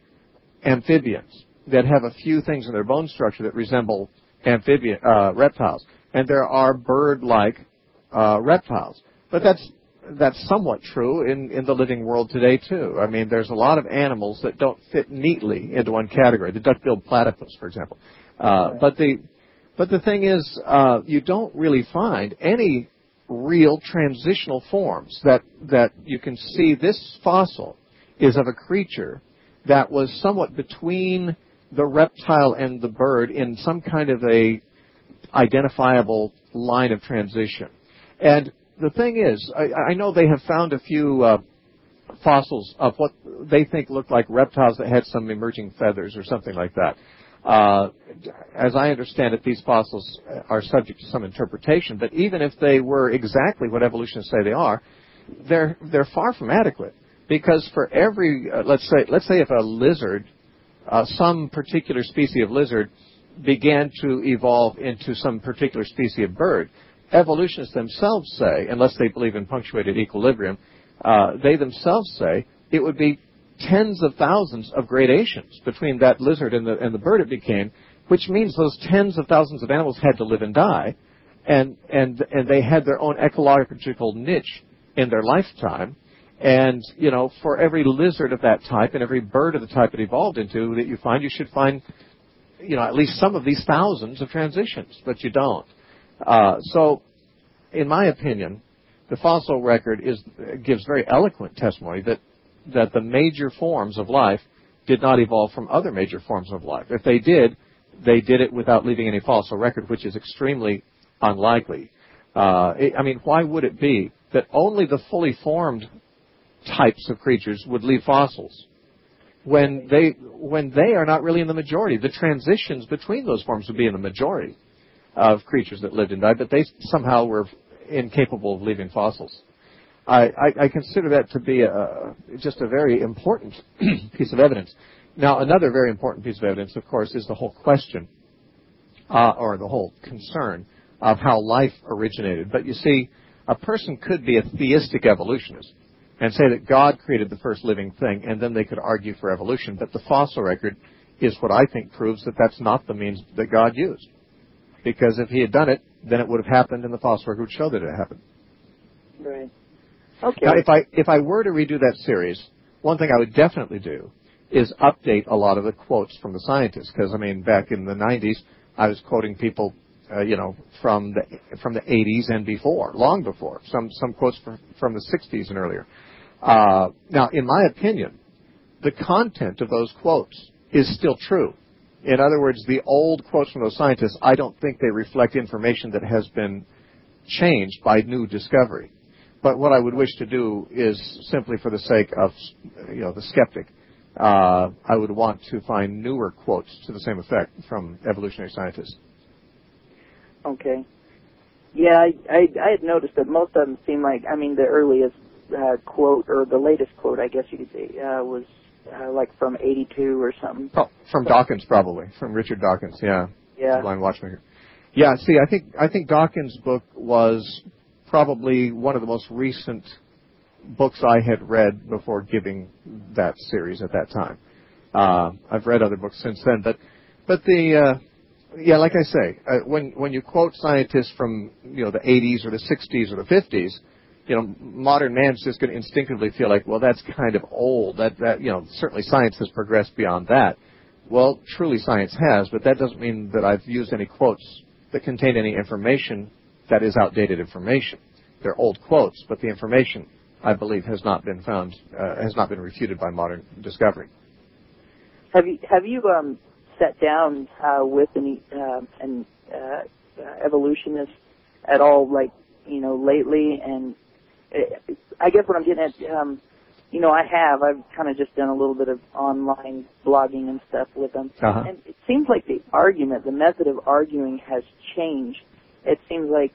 amphibians that have a few things in their bone structure that resemble amphibian uh, reptiles, and there are bird-like uh, reptiles. But that's that's somewhat true in, in the living world today too. I mean, there's a lot of animals that don't fit neatly into one category. The duck-billed platypus, for example. Uh, but the but the thing is, uh, you don't really find any real transitional forms that that you can see. This fossil is of a creature that was somewhat between the reptile and the bird in some kind of a identifiable line of transition. And the thing is, I, I know they have found a few uh, fossils of what they think look like reptiles that had some emerging feathers or something like that. Uh, as I understand it, these fossils are subject to some interpretation, but even if they were exactly what evolutionists say they are, they're they're far from adequate, because for every uh, let's say let's say if a lizard, uh, some particular species of lizard, began to evolve into some particular species of bird, evolutionists themselves say, unless they believe in punctuated equilibrium, uh, they themselves say it would be tens of thousands of gradations between that lizard and the and the bird it became, which means those tens of thousands of animals had to live and die, and and and they had their own ecological niche in their lifetime. And you know, for every lizard of that type and every bird of the type it evolved into that you find, you should find, you know, at least some of these thousands of transitions, but you don't. Uh, so, in my opinion, the fossil record is gives very eloquent testimony that that the major forms of life did not evolve from other major forms of life. If they did, they did it without leaving any fossil record, which is extremely unlikely. Uh, it, I mean, why would it be that only the fully formed types of creatures would leave fossils when they when they are not really in the majority? The transitions between those forms would be in the majority of creatures that lived and died, but they somehow were incapable of leaving fossils. I, I, I consider that to be a, just a very important piece of evidence. Now, another very important piece of evidence, of course, is the whole question, uh, or the whole concern of how life originated. But you see, a person could be a theistic evolutionist and say that God created the first living thing, and then they could argue for evolution. But the fossil record is what I think proves that that's not the means that God used. Because if he had done it, then it would have happened, and the fossil record would show that it happened. Right. Okay. Now, if I if I were to redo that series, one thing I would definitely do is update a lot of the quotes from the scientists. Because I mean, back in the nineties, I was quoting people, uh, you know, from the from the eighties and before, long before. Some some quotes from, from the sixties and earlier. Uh, now, in my opinion, the content of those quotes is still true. In other words, the old quotes from those scientists, I don't think they reflect information that has been changed by new discovery. But what I would wish to do is simply for the sake of, you know, the skeptic, uh, I would want to find newer quotes to the same effect from evolutionary scientists. Okay. Yeah, I, I, I had noticed that most of them seem like, I mean, the earliest uh, quote, or the latest quote, I guess you could say, uh, was uh, like from eighty-two or something. Oh, from Dawkins, probably. From Richard Dawkins, yeah. Yeah. Blind Watchmaker. Yeah, see, I think I think Dawkins' book was probably one of the most recent books I had read before giving that series at that time. Uh, I've read other books since then, but but the uh, yeah, like I say, uh, when when you quote scientists from you know the eighties or the sixties or the fifties, you know, modern man's just going to instinctively feel like, well, that's kind of old. That that you know, certainly science has progressed beyond that. Well, truly science has, but that doesn't mean that I've used any quotes that contain any information that is outdated information. They're old quotes, but the information, I believe, has not been found, uh, has not been refuted by modern discovery. Have you have you um, sat down uh, with any uh, an uh, evolutionist at all, like you know, lately? And it, I guess what I'm getting at, um, you know, I have. I've kind of just done a little bit of online blogging and stuff with them, uh-huh. and it seems like the argument, the method of arguing, has changed. It seems like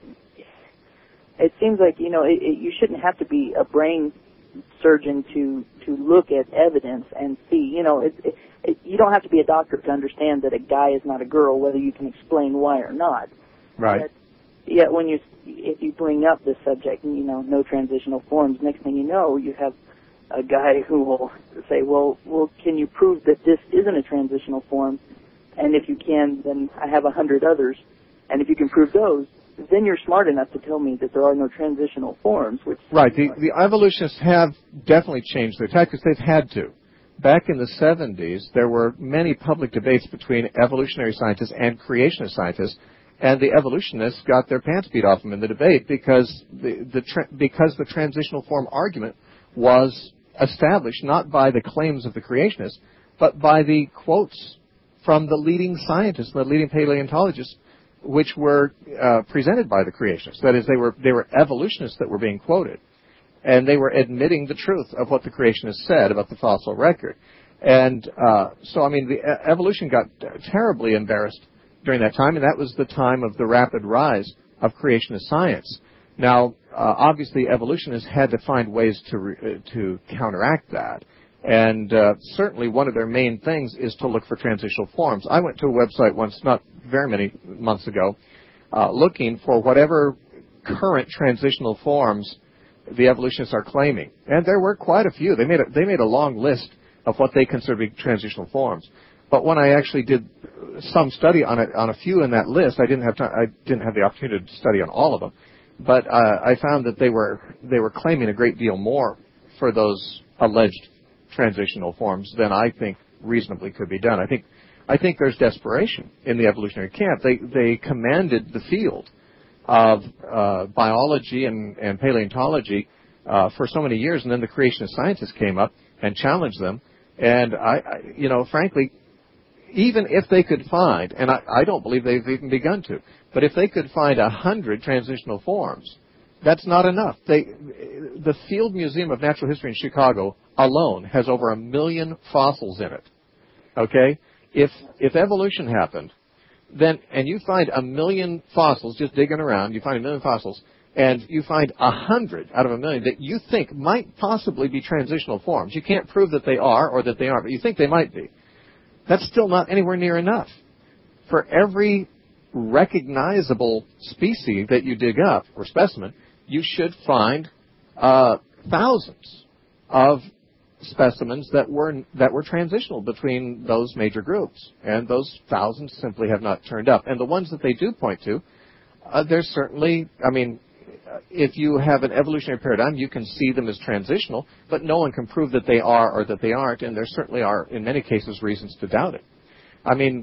it seems like you know, it, it, you shouldn't have to be a brain surgeon to to look at evidence and see. You know, it, it, it, you don't have to be a doctor to understand that a guy is not a girl, whether you can explain why or not. Right. Yet, yet when you if you bring up this subject, you know, no transitional forms, next thing you know, you have a guy who will say, well, well, can you prove that this isn't a transitional form? And if you can, then I have a hundred others. And if you can prove those, then you're smart enough to tell me that there are no transitional forms. Which right. The, the evolutionists have definitely changed their tack because they've had to. Back in the seventies, there were many public debates between evolutionary scientists and creationist scientists, and the evolutionists got their pants beat off them in the debate because the, the tra- because the transitional form argument was established not by the claims of the creationists, but by the quotes from the leading scientists, the leading paleontologists, which were uh, presented by the creationists. That is, they were they were evolutionists that were being quoted, and they were admitting the truth of what the creationists said about the fossil record. And uh, so, I mean, the uh, evolution got terribly embarrassed during that time, and that was the time of the rapid rise of creationist science. Now, uh, obviously, evolutionists had to find ways to re- uh, to counteract that. And uh, certainly one of their main things is to look for transitional forms. I went to a website once, not very many months ago, uh, looking for whatever current transitional forms the evolutionists are claiming. And there were quite a few. They made a, they made a long list of what they consider to be transitional forms. But when I actually did some study on it, on a few in that list, I didn't have time, I didn't have the opportunity to study on all of them. But uh, I found that they were they were claiming a great deal more for those alleged transitional forms than I think reasonably could be done. I think I think there's desperation in the evolutionary camp. They they commanded the field of uh, biology and, and paleontology uh, for so many years, and then the creationist scientists came up and challenged them. And I, I you know, frankly, even if they could find, and I, I don't believe they've even begun to, but if they could find a hundred transitional forms, that's not enough. They, the Field Museum of Natural History in Chicago alone has over a million fossils in it. Okay? If if evolution happened, then and you find a million fossils just digging around, you find a million fossils, and you find a hundred out of a million that you think might possibly be transitional forms. You can't prove that they are or that they aren't, but you think they might be. That's still not anywhere near enough. For every recognizable species that you dig up, or specimen, you should find uh, thousands of specimens that were that were transitional between those major groups, and those thousands simply have not turned up. And the ones that they do point to, uh, there's certainly, I mean, if you have an evolutionary paradigm, you can see them as transitional, but no one can prove that they are or that they aren't, and there certainly are, in many cases, reasons to doubt it. I mean,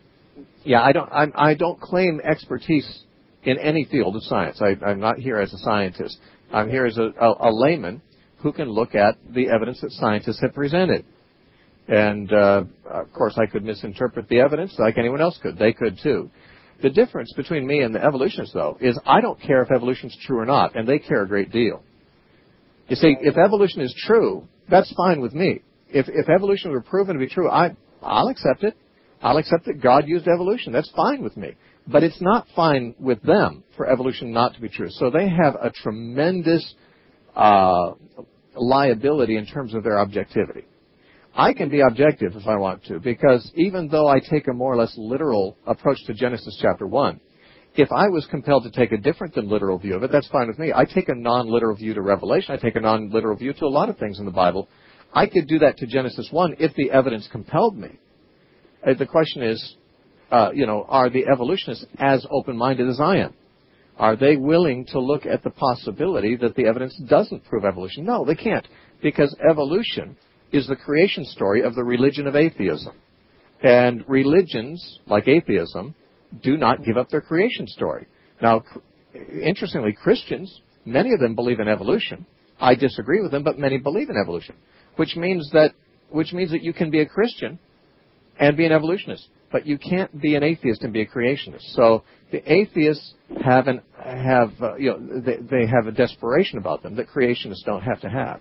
yeah, I don't, I'm, I don't claim expertise in any field of science. I, I'm not here as a scientist. I'm here as a, a, a layman who can look at the evidence that scientists have presented. And, uh, of course, I could misinterpret the evidence like anyone else could. They could, too. The difference between me and the evolutionists, though, is I don't care if evolution is true or not, and they care a great deal. You see, if evolution is true, that's fine with me. If, if evolution were proven to be true, I, I'll accept it. I'll accept that God used evolution. That's fine with me. But it's not fine with them for evolution not to be true. So they have a tremendous uh, liability in terms of their objectivity. I can be objective if I want to, because even though I take a more or less literal approach to Genesis chapter one, if I was compelled to take a different than literal view of it, that's fine with me. I take a non-literal view to Revelation. I take a non-literal view to a lot of things in the Bible. I could do that to Genesis one if the evidence compelled me. Uh, the question is, uh, you know, are the evolutionists as open-minded as I am? Are they willing to look at the possibility that the evidence doesn't prove evolution? No, they can't, because evolution is the creation story of the religion of atheism. And religions, like atheism, do not give up their creation story. Now, interestingly, Christians, many of them believe in evolution. I disagree with them, but many believe in evolution, which means that which means that you can be a Christian and be an evolutionist, but you can't be an atheist and be a creationist. So the atheists have an have uh, you know they, they have a desperation about them that creationists don't have to have.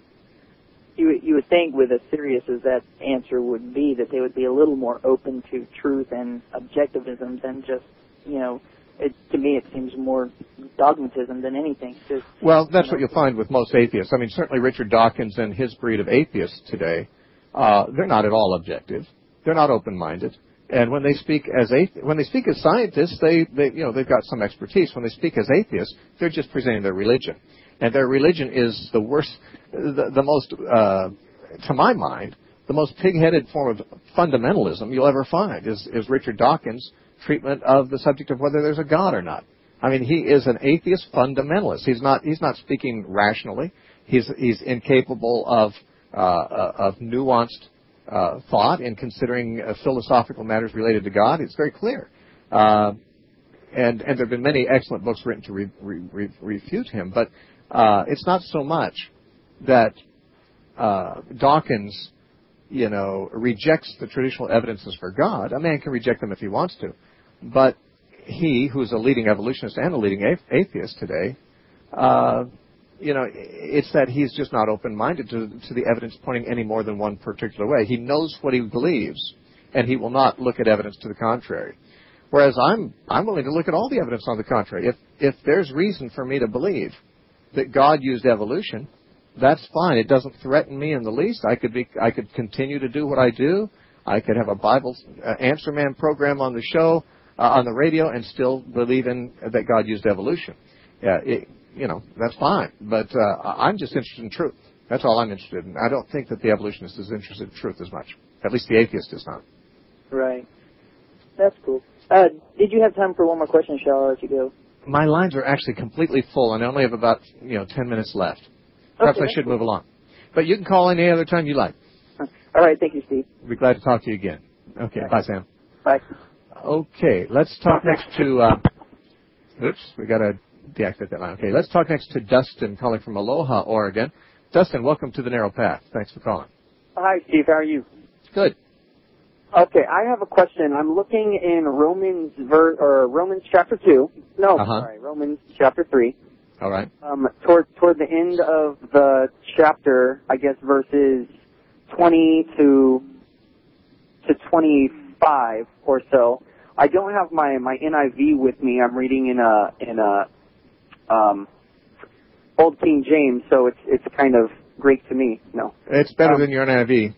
You, you would think with as serious as that answer would be that they would be a little more open to truth and objectivism than just, you know, it, to me it seems more dogmatism than anything. Just, well, that's you know, what you'll find with most atheists. I mean, certainly Richard Dawkins and his breed of atheists today, uh, they're not at all objective. They're not open-minded. And when they speak as athe- when they speak as scientists, they, they you know they've got some expertise. When they speak as atheists, they're just presenting their religion, and their religion is the worst, the, the most, uh, to my mind, the most pig-headed form of fundamentalism you'll ever find. Is, is Richard Dawkins' treatment of the subject of whether there's a God or not. I mean, he is an atheist fundamentalist. He's not he's not speaking rationally. He's he's incapable of uh, of nuanced Uh, thought in considering uh, philosophical matters related to God. It's very clear. Uh, and, and there have been many excellent books written to re, re, re, refute him, but uh, it's not so much that uh, Dawkins, you know, rejects the traditional evidences for God. A man can reject them if he wants to. But he, who's a leading evolutionist and a leading atheist today, uh, you know, it's that he's just not open-minded to, to the evidence pointing any more than one particular way. He knows what he believes, and he will not look at evidence to the contrary. Whereas I'm I'm willing to look at all the evidence on the contrary. If if there's reason for me to believe that God used evolution, that's fine. It doesn't threaten me in the least. I could be I could continue to do what I do. I could have a Bible uh, Answer Man program on the show, uh, on the radio, and still believe in that God used evolution. Yeah. It, You know, that's fine. But uh, I'm just interested in truth. That's all I'm interested in. I don't think that the evolutionist is interested in truth as much. At least the atheist is not. Right. That's cool. Uh, did you have time for one more question, shall I let you go? My lines are actually completely full, and I only have about, you know, ten minutes left. Perhaps okay, I should cool. move along. But you can call any other time you like. All right. Thank you, Steve. We'll be glad to talk to you again. Okay. Bye, bye Sam. Bye. Okay. Let's talk next to, uh, oops, we got to deactivate that line. Okay, let's talk next to Dustin calling from Aloha, Oregon. Dustin, welcome to the Narrow Path. Thanks for calling. Hi, Steve. How are you? Good. Okay, I have a question. I'm looking in Romans ver- or Romans chapter two. No, uh-huh. sorry, Romans chapter three. All right. Um, toward toward the end of the chapter, I guess verses twenty to to twenty-five or so. I don't have my, my N I V with me. I'm reading in a in a um, Old King James, so it's it's kind of Greek to me. No, it's better um, than your N I V.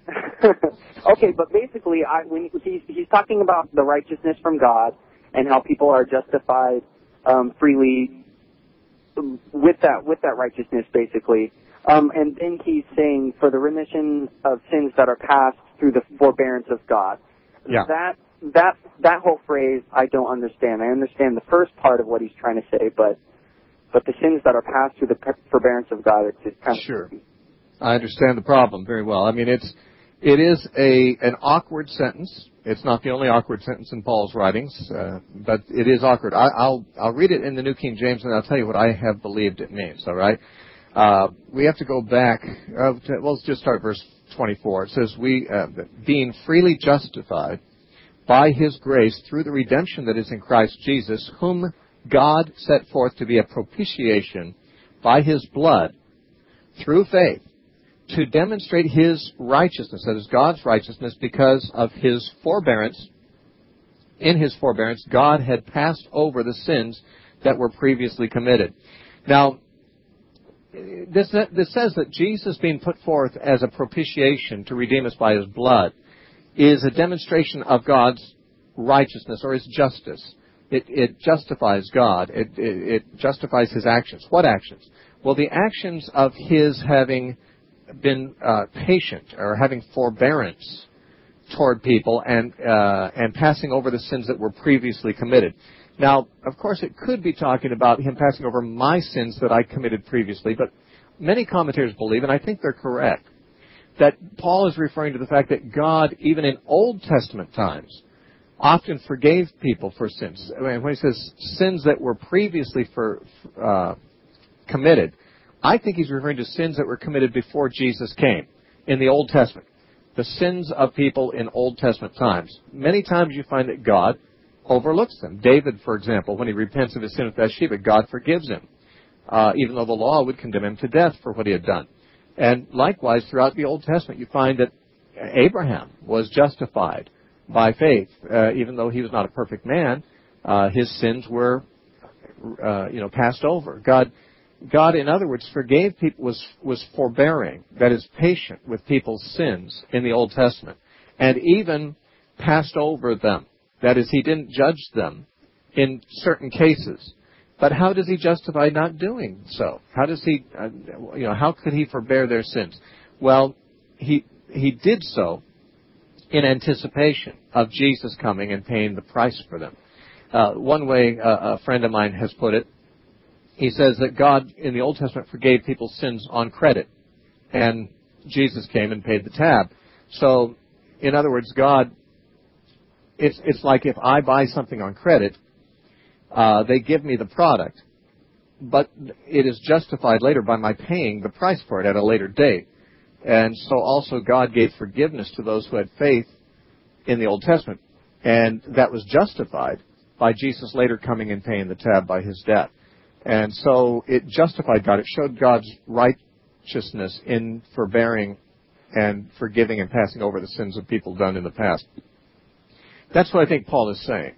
Okay, but basically, I, when he's he's talking about the righteousness from God and how people are justified um, freely with that with that righteousness, basically, um, and then he's saying for the remission of sins that are passed through the forbearance of God. Yeah. That that that whole phrase I don't understand. I understand the first part of what he's trying to say, but but the sins that are passed through the forbearance of God, it's just kind of sure. I understand the problem very well. I mean, it's it is a an awkward sentence. It's not the only awkward sentence in Paul's writings, uh, but it is awkward. I, I'll I'll read it in the New King James, and I'll tell you what I have believed it means. All right. Uh, we have to go back. Uh, to, well, let's just start verse twenty-four, it says, we, uh, being freely justified by his grace through the redemption that is in Christ Jesus, whom God set forth to be a propitiation by his blood through faith, to demonstrate his righteousness, that is God's righteousness, because of his forbearance. In his forbearance, God had passed over the sins that were previously committed. Now, this, this says that Jesus being put forth as a propitiation to redeem us by his blood is a demonstration of God's righteousness or his justice. It, it justifies God. It, it, it justifies his actions. What actions? Well, the actions of his having been uh, patient or having forbearance toward people and uh, and passing over the sins that were previously committed. Now, of course, it could be talking about him passing over my sins that I committed previously, but many commentators believe, and I think they're correct, that Paul is referring to the fact that God, even in Old Testament times, often forgave people for sins. When he says sins that were previously for, uh, committed, I think he's referring to sins that were committed before Jesus came in the Old Testament. The sins of people in Old Testament times. Many times you find that God overlooks them. David, for example, when he repents of his sin with Bathsheba, God forgives him, uh, even though the law would condemn him to death for what he had done. And likewise, throughout the Old Testament, you find that Abraham was justified by faith, uh, even though he was not a perfect man. Uh, his sins were, uh, you know, passed over. God, God, in other words, forgave people, was was forbearing, that is, patient with people's sins in the Old Testament, and even passed over them. That is, he didn't judge them in certain cases. But how does he justify not doing so? How does he, uh, you know, how could he forbear their sins? Well, he he did so in anticipation of Jesus coming and paying the price for them. Uh, one way uh, a friend of mine has put it, he says that God in the Old Testament forgave people's sins on credit, and Jesus came and paid the tab. So, in other words, God, it's it's like if I buy something on credit, uh, they give me the product, but it is justified later by my paying the price for it at a later date. And so also God gave forgiveness to those who had faith in the Old Testament, and that was justified by Jesus later coming and paying the tab by his death. And so it justified God. It showed God's righteousness in forbearing and forgiving and passing over the sins of people done in the past. That's what I think Paul is saying.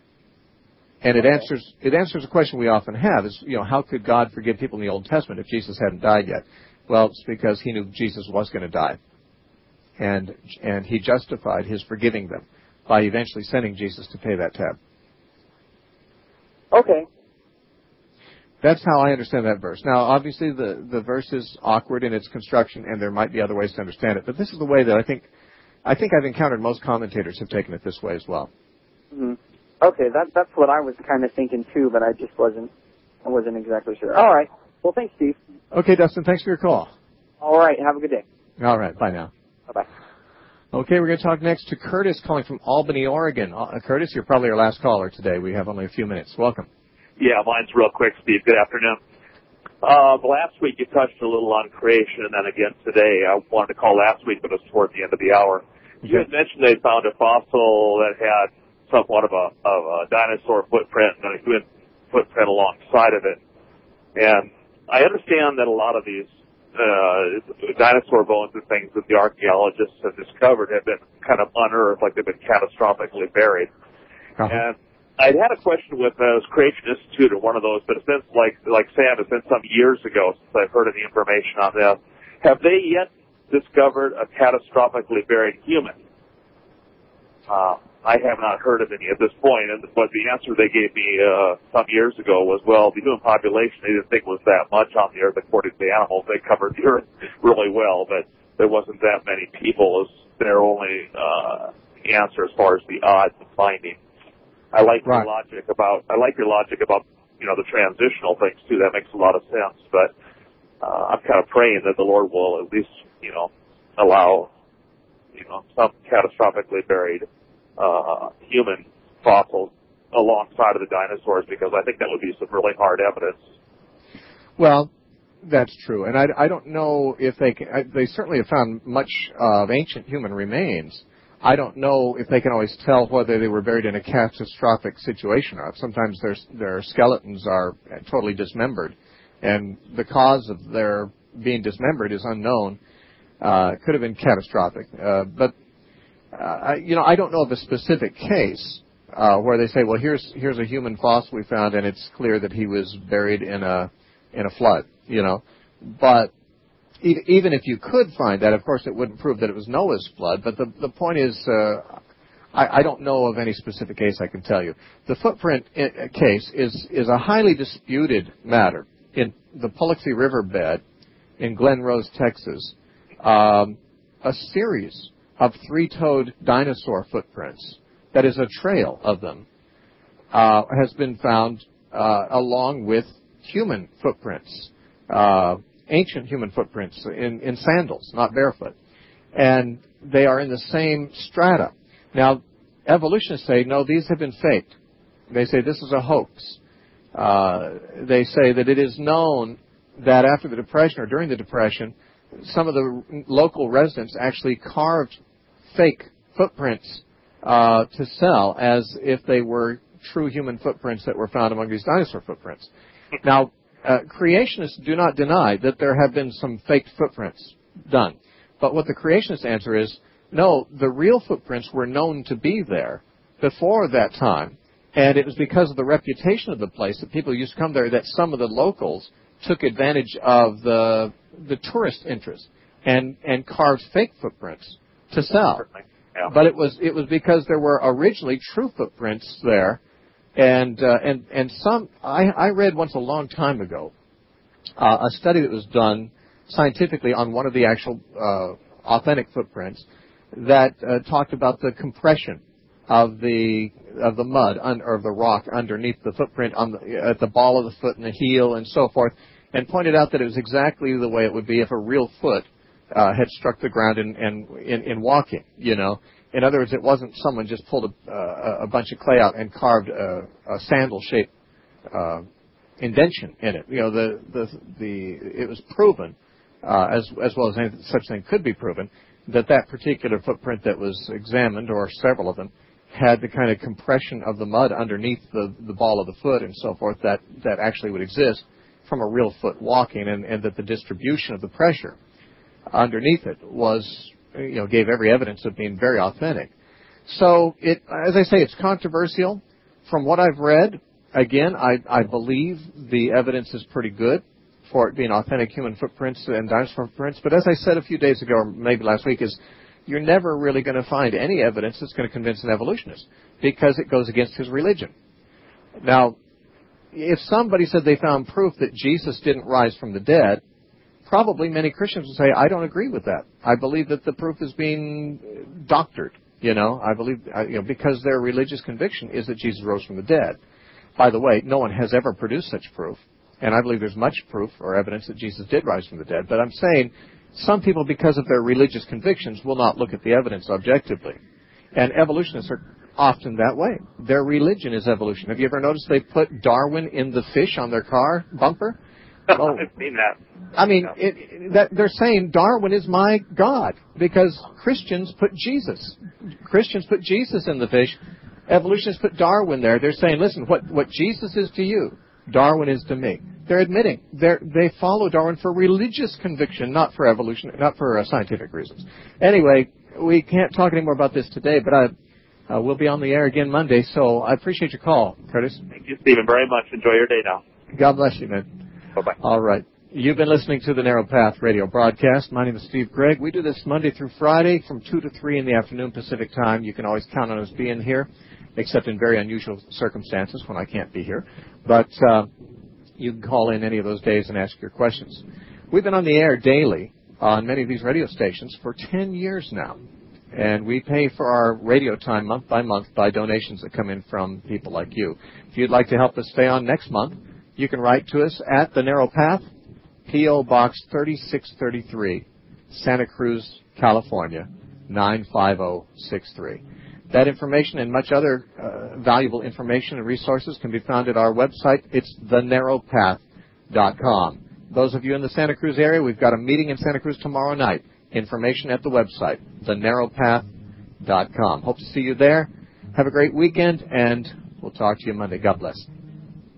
And it answers it answers a question we often have is, you know, how could God forgive people in the Old Testament if Jesus hadn't died yet? Well, it's because he knew Jesus was going to die. And and he justified his forgiving them by eventually sending Jesus to pay that tab. Okay. That's how I understand that verse. Now, obviously, the, the verse is awkward in its construction, and there might be other ways to understand it. But this is the way that I think I think I've encountered most commentators have taken it this way as well. Mm-hmm. Okay, that that's what I was kind of thinking too, but I just wasn't I wasn't exactly sure. All right. Well, thanks, Steve. Okay, Dustin. Thanks for your call. All right. Have a good day. All right. Bye now. Bye bye. Okay, we're going to talk next to Curtis, calling from Albany, Oregon. Uh, Curtis, you're probably our last caller today. We have only a few minutes. Welcome. Yeah, mine's real quick, Steve. Good afternoon. Uh, last week you touched a little on creation, and then again today. I wanted to call last week, but it was toward the end of the hour. Okay. You had mentioned they found a fossil that had somewhat of a, of a dinosaur footprint and a human footprint alongside of it. And I understand that a lot of these uh, dinosaur bones and things that the archaeologists have discovered have been kind of unearthed, like they've been catastrophically buried. Uh-huh. And I'd had a question with uh, Creation Institute or one of those, but it's been like like Sam, it's been some years ago since I've heard any information on this. Have they yet discovered a catastrophically buried human? Uh, I have not heard of any at this point, and but the answer they gave me uh, some years ago was, well, the human population they didn't think was that much on the Earth according to the animals. They covered the Earth really well, but there wasn't that many people as their only uh, answer as far as the odds of finding. I like right. your logic about I like your logic about you know the transitional things too. That makes a lot of sense. But uh, I'm kind of praying that the Lord will at least you know allow you know some catastrophically buried uh, human fossils alongside of the dinosaurs, because I think that would be some really hard evidence. Well, That's true, and I, I don't know if they can. I, they certainly have found much of ancient human remains. I don't know if they can always tell whether they were buried in a catastrophic situation or not. Sometimes their their skeletons are totally dismembered, and the cause of their being dismembered is unknown. Uh, it could have been catastrophic, uh, but uh, I, you know I don't know of a specific case uh, where they say, well, here's here's a human fossil we found, and it's clear that he was buried in a in a flood. You know, but even if you could find that, of course, it wouldn't prove that it was Noah's flood. But the the point is, uh, I, I don't know of any specific case I can tell you. The footprint I- case is is a highly disputed matter. In the Paluxy River bed in Glen Rose, Texas, um, a series of three-toed dinosaur footprints, that is a trail of them, uh, has been found uh, along with human footprints. Uh, ancient human footprints in, in sandals, not barefoot. And they are in the same strata. Now, evolutionists say, no, these have been faked. They say this is a hoax. Uh, they say that it is known that after the Depression or during the Depression, some of the local residents actually carved fake footprints uh, to sell as if they were true human footprints that were found among these dinosaur footprints. Now, Uh, creationists do not deny that there have been some faked footprints done. But what the creationists answer is, no, the real footprints were known to be there before that time, and it was because of the reputation of the place that people used to come there that some of the locals took advantage of the the tourist interest and, and carved fake footprints to sell. Yeah. But it was it was because there were originally true footprints there. And uh, and and some I, I read once a long time ago uh, a study that was done scientifically on one of the actual uh, authentic footprints that uh, talked about the compression of the of the mud un, or the rock underneath the footprint on the, at the ball of the foot and the heel and so forth, and pointed out that it was exactly the way it would be if a real foot uh, had struck the ground in, in in in walking, you know. In other words, it wasn't someone just pulled a, uh, a bunch of clay out and carved a, a sandal-shaped uh, indention in it. You know, the the the it was proven, uh, as as well as any such thing could be proven, that that particular footprint that was examined, or several of them, had the kind of compression of the mud underneath the the ball of the foot and so forth that that actually would exist from a real foot walking, and, and that the distribution of the pressure underneath it was, you know, gave every evidence of being very authentic. So, it, as I say, it's controversial. From what I've read, again, I, I believe the evidence is pretty good for it being authentic human footprints and dinosaur footprints. But as I said a few days ago, or maybe last week, is you're never really going to find any evidence that's going to convince an evolutionist because it goes against his religion. Now, if somebody said they found proof that Jesus didn't rise from the dead, probably many Christians would say, I don't agree with that. I believe that the proof is being doctored, you know. I believe, you know, because their religious conviction is that Jesus rose from the dead. By the way, no one has ever produced such proof, and I believe there's much proof or evidence that Jesus did rise from the dead. But I'm saying some people, because of their religious convictions, will not look at the evidence objectively. And evolutionists are often that way. Their religion is evolution. Have you ever noticed they put Darwin in the fish on their car bumper? Oh, I've seen that. I mean, it, it, that they're saying Darwin is my God because Christians put Jesus. Christians put Jesus in the fish. Evolutionists put Darwin there. They're saying, listen, what, what Jesus is to you, Darwin is to me. They're admitting they're, they follow Darwin for religious conviction, not for evolution, not for uh, scientific reasons. Anyway, we can't talk anymore about this today, but I, uh, we'll be on the air again Monday. So I appreciate your call, Curtis. Thank you, Stephen, very much. Enjoy your day now. God bless you, man. Bye-bye. All right. You've been listening to the Narrow Path radio broadcast. My name is Steve Gregg. We do this Monday through Friday from two to three in the afternoon Pacific time. You can always count on us being here, except in very unusual circumstances when I can't be here. But uh, you can call in any of those days and ask your questions. We've been on the air daily on many of these radio stations for ten years now. And we pay for our radio time month by month by donations that come in from people like you. If you'd like to help us stay on next month, you can write to us at The Narrow Path, P O. Box thirty-six thirty-three, Santa Cruz, California, nine five zero six three. That information and much other uh, valuable information and resources can be found at our website. It's the narrow path dot com. those of you in the Santa Cruz area, we've got a meeting in Santa Cruz tomorrow night. Information at the website, the narrow path dot com. Hope to see you there. Have a great weekend, and we'll talk to you Monday. God bless.